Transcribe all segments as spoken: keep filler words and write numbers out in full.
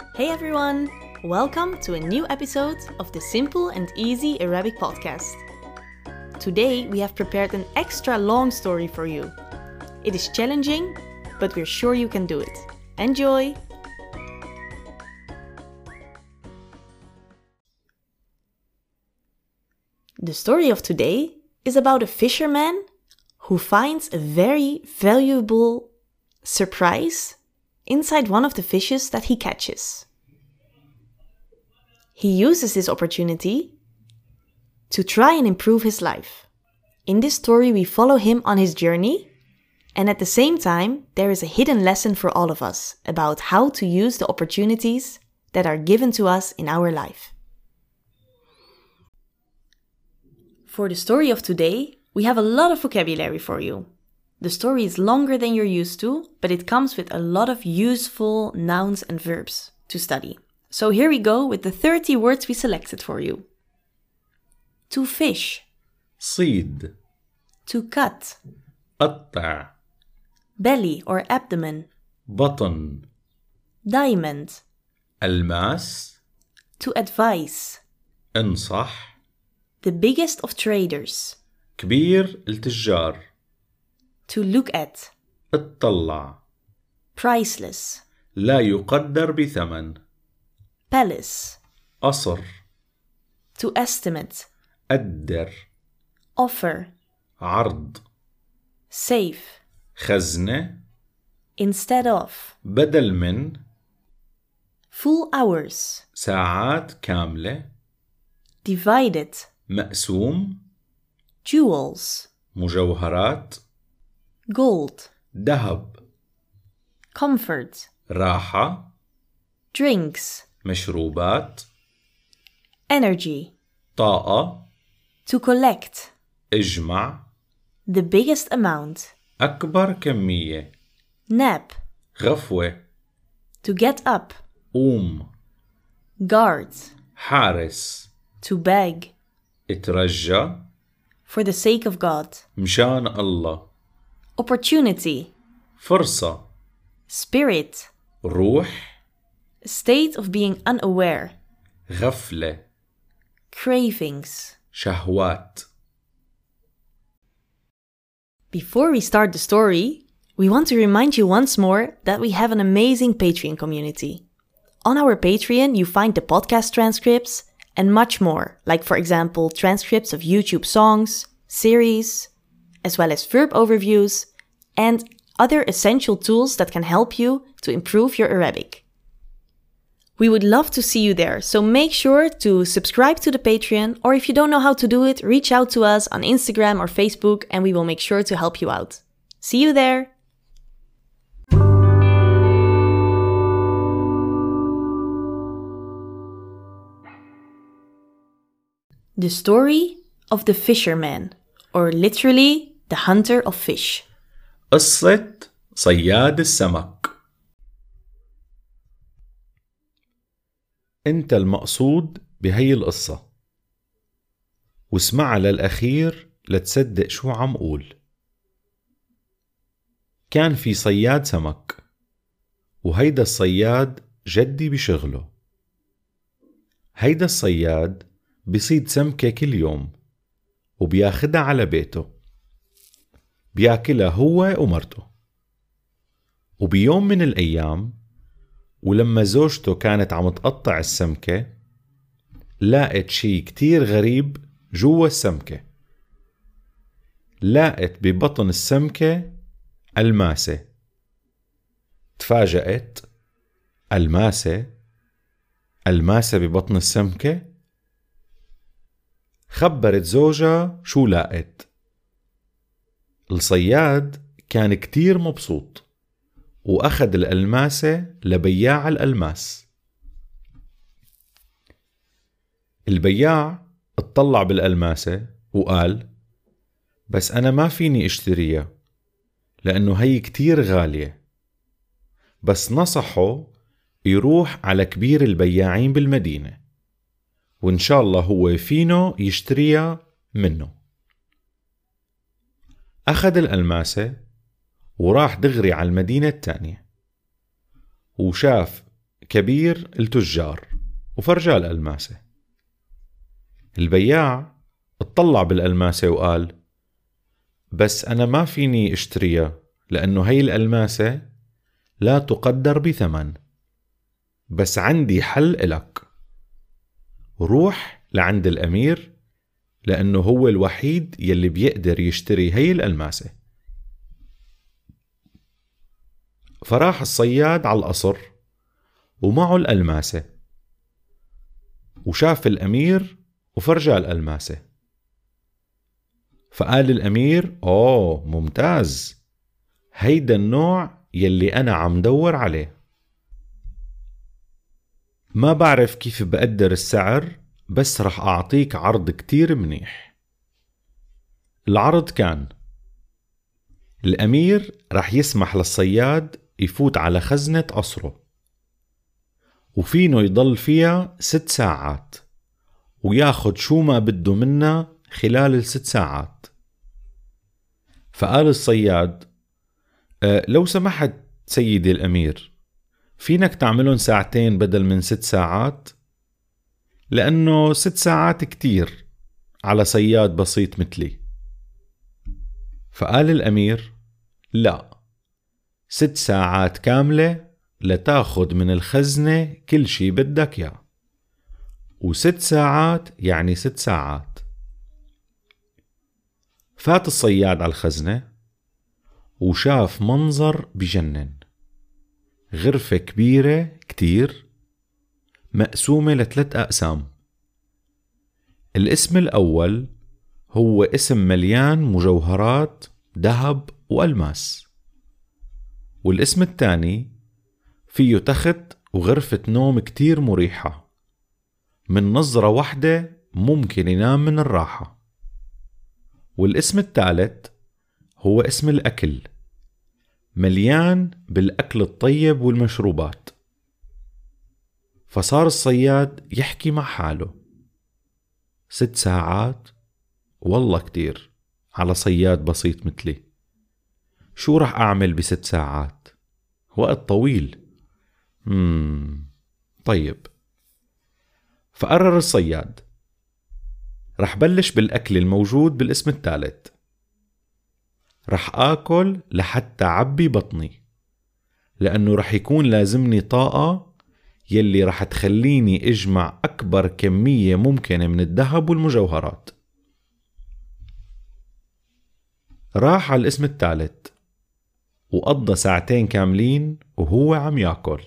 Hey everyone! Welcome to a new episode of the Simple and Easy Arabic podcast. Today we have prepared an extra long story for you. It is challenging, but we're sure you can do it. Enjoy! The story of today is about a fisherman who finds a very valuable surprise inside one of the fishes that he catches. He uses this opportunity to try and improve his life. In this story, we follow him on his journey, and at the same time, there is a hidden lesson for all of us about how to use the opportunities that are given to us in our life. For the story of today, we have a lot of vocabulary for you. The story is longer than you're used to, but it comes with a lot of useful nouns and verbs to study. So here we go with the thirty words we selected for you. To fish. صيد. To cut. قطع. Belly or abdomen. بطن. Diamond. ألماس. To advise. انصح. The biggest of traders. كبير التجار. To look at. اطلع. Priceless. لا يقدر بثمن. Palace. قصر. To estimate. قدر. Offer. عرض. Save. خزنة. Instead of. بدل من. Full hours. ساعات كاملة. Divided. مقسوم. Jewels. مجوهرات. Gold. ذهب. Comfort. راحة. Drinks. مشروبات. Energy. طاقة. To collect. اجمع. The biggest amount. أكبر كمية. Nap. غفوة. To get up. قوم. Guard. حارس. To beg. اترجى. For the sake of God. مشان الله. Opportunity. فرصة. Spirit. روح. A state of being unaware. غفلة. Cravings. شهوات. Before we start the story, we want to remind you once more that we have an amazing Patreon community. On our Patreon, you find the podcast transcripts and much more, like for example, transcripts of YouTube songs, series, as well as verb overviews, and other essential tools that can help you to improve your Arabic. We would love to see you there, so make sure to subscribe to the Patreon, or if you don't know how to do it, reach out to us on Instagram or Facebook and we will make sure to help you out. See you there! The story of the fisherman, or literally the hunter of fish. قصة صياد السمك. انت المقصود بهي القصة، واسمعها للأخير لتصدق شو عم قول. كان في صياد سمك، وهيدا الصياد جدي بشغله. هيدا الصياد بيصيد سمكة كل يوم وبياخدها على بيته، بياكلها هو ومرته. وبيوم من الأيام ولما زوجته كانت عم تقطع السمكة لاقت شي كتير غريب جوا السمكة. لاقت ببطن السمكة ألماسة. تفاجأت. ألماسة؟ ألماسة ببطن السمكة؟ خبرت زوجها شو لاقت. الصياد كان كتير مبسوط وأخذ الألماسة لبياع الألماس. البياع اطلع بالألماسة وقال: بس أنا ما فيني اشتريها لأنه هي كتير غالية. بس نصحه يروح على كبير البياعين بالمدينة، وإن شاء الله هو فينه يشتريها منه. أخذ الألماسة وراح دغري على المدينة التانية، وشاف كبير التجار وفرجاه الألماسة. البياع اطلع بالألماسة وقال: بس أنا ما فيني اشتريها لأنه هي الألماسة لا تقدر بثمن، بس عندي حل إلك، روح لعند الأمير لأنه هو الوحيد يلي بيقدر يشتري هي الألماسة. فراح الصياد على القصر ومعه الألماسة، وشاف الأمير وفرجاه الألماسة. فقال الأمير: أوه ممتاز، هيدا النوع يلي أنا عم دور عليه. ما بعرف كيف بقدر السعر، بس رح أعطيك عرض كتير منيح. العرض كان: الأمير رح يسمح للصياد يفوت على خزنة قصره، وفينه يضل فيها ست ساعات وياخد شو ما بده منا خلال الست ساعات. فقال الصياد: أه لو سمحت سيدي الأمير، فينك تعملون ساعتين بدل من ست ساعات؟ لأنه ست ساعات كتير على صياد بسيط مثلي. فقال الأمير: لا، ست ساعات كاملة لتاخد من الخزنة كل شي بدك يا، وست ساعات يعني ست ساعات. فات الصياد على الخزنة وشاف منظر بجنن. غرفة كبيرة كتير مقسومة لثلاث أقسام. الاسم الأول هو اسم مليان مجوهرات ذهب وألماس، والاسم الثاني فيه تخت وغرفة نوم كتير مريحة، من نظرة واحدة ممكن ينام من الراحة. والاسم الثالث هو اسم الأكل، مليان بالأكل الطيب والمشروبات. فصار الصياد يحكي مع حاله: ست ساعات والله كتير على صياد بسيط مثلي، شو رح أعمل بست ساعات؟ وقت طويل. مم. طيب. فقرر الصياد: رح بلش بالأكل الموجود بالاسم الثالث، رح آكل لحتى عبي بطني، لأنه رح يكون لازمني طاقة يلي رح تخليني اجمع أكبر كمية ممكنة من الذهب والمجوهرات. راح على الاسم الثالث وقضى ساعتين كاملين وهو عم ياكل،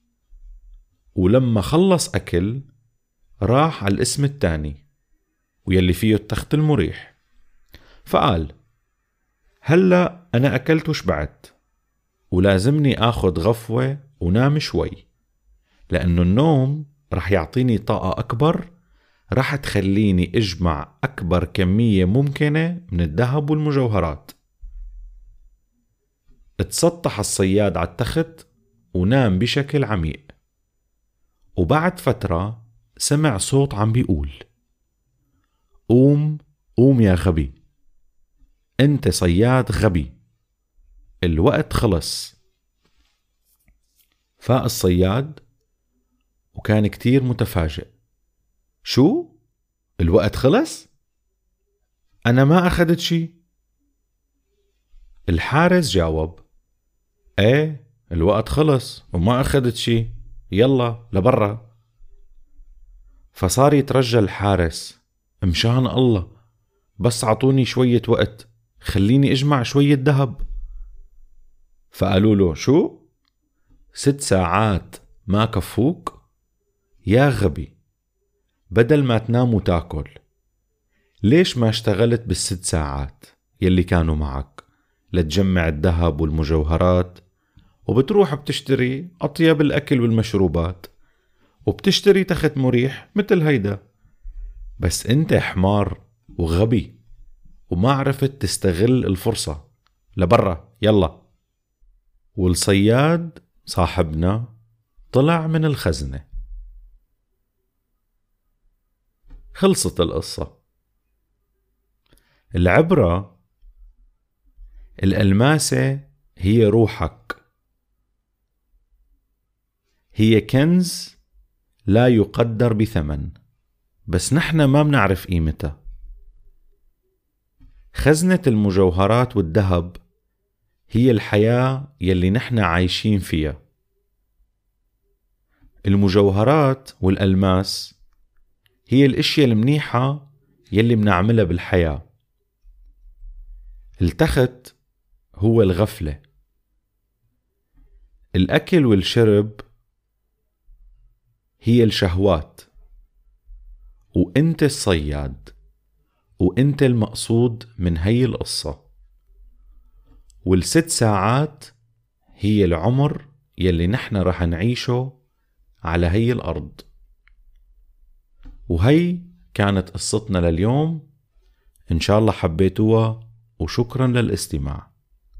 ولما خلص أكل راح على الاسم الثاني ويلي فيه التخت المريح. فقال: هلأ أنا أكلت وشبعت، ولازمني آخد غفوة ونام شوي، لأنه النوم رح يعطيني طاقة أكبر، رح تخليني اجمع أكبر كمية ممكنة من الذهب والمجوهرات. اتسطح الصياد على التخت ونام بشكل عميق. وبعد فترة سمع صوت عم بيقول: قوم قوم يا غبي، انت صياد غبي، الوقت خلص. فاق الصياد وكان كتير متفاجئ: شو؟ الوقت خلص؟ أنا ما أخذت شي. الحارس جاوب: ايه الوقت خلص وما أخذت شي، يلا لبرا. فصار يترجى الحارس: مشان الله بس عطوني شوية وقت، خليني اجمع شوية ذهب. فقالوا له: شو؟ ست ساعات ما كفوك؟ يا غبي، بدل ما تنام وتاكل ليش ما اشتغلت بالست ساعات يلي كانوا معك لتجمع الذهب والمجوهرات، وبتروح بتشتري أطيب الأكل والمشروبات، وبتشتري تخت مريح مثل هيدا. بس انت حمار وغبي وما عرفت تستغل الفرصة، لبرا يلا. والصياد صاحبنا طلع من الخزنة. خلصت القصة. العبرة: الألماسة هي روحك، هي كنز لا يقدر بثمن، بس نحن ما بنعرف قيمتها. خزنة المجوهرات والذهب هي الحياة يلي نحن عايشين فيها. المجوهرات والألماس هي الاشياء المنيحة يلي بنعملها بالحياة. التخت هو الغفلة. الأكل والشرب هي الشهوات. وانت الصياد، وانت المقصود من هي القصة. والست ساعات هي العمر يلي نحن رح نعيشه على هي الأرض. وهي كانت قصتنا لليوم، إن شاء الله حبيتوها، وشكرا للاستماع.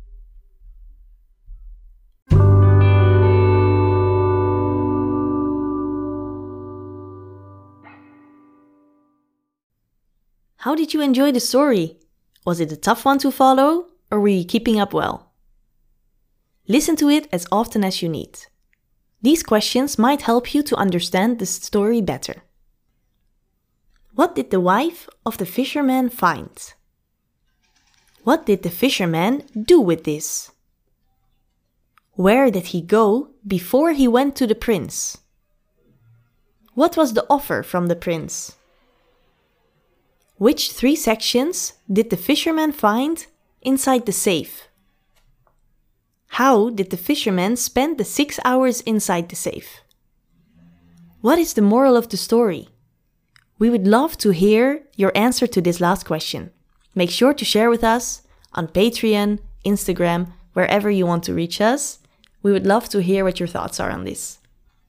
How did you enjoy the story? Was it a tough one to follow, or were you keeping up well? Listen to it as often as you need. These questions might help you to understand the story better. What did the wife of the fisherman find? What did the fisherman do with this? Where did he go before he went to the prince? What was the offer from the prince? Which three sections did the fisherman find inside the safe? How did the fisherman spend the six hours inside the safe? What is the moral of the story? We would love to hear your answer to this last question. Make sure to share with us on Patreon, Instagram, wherever you want to reach us. We would love to hear what your thoughts are on this.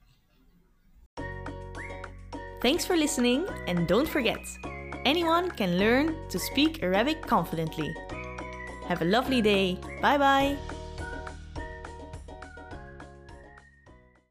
Thanks for listening, and don't forget, anyone can learn to speak Arabic confidently. Have a lovely day. Bye bye.